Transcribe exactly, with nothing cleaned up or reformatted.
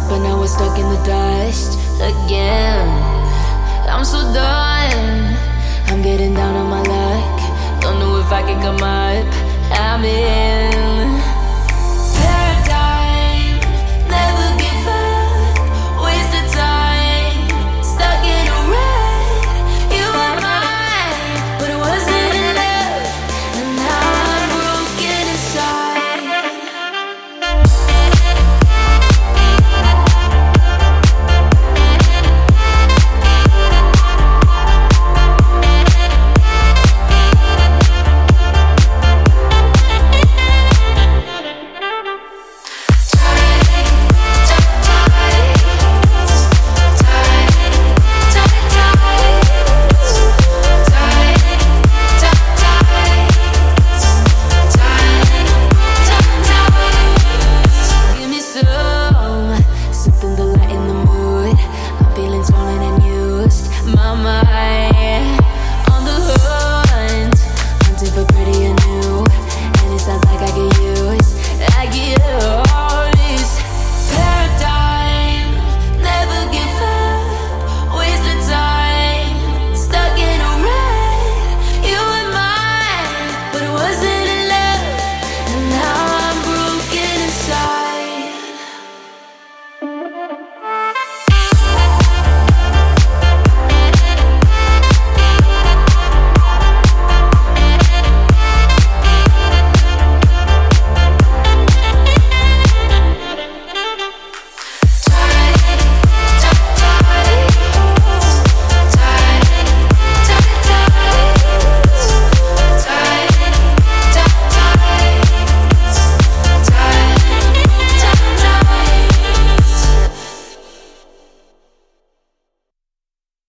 but now we're stuck in the dust again. I'm so done, I'm getting down on my luck. Don't know if I can come up, I'm in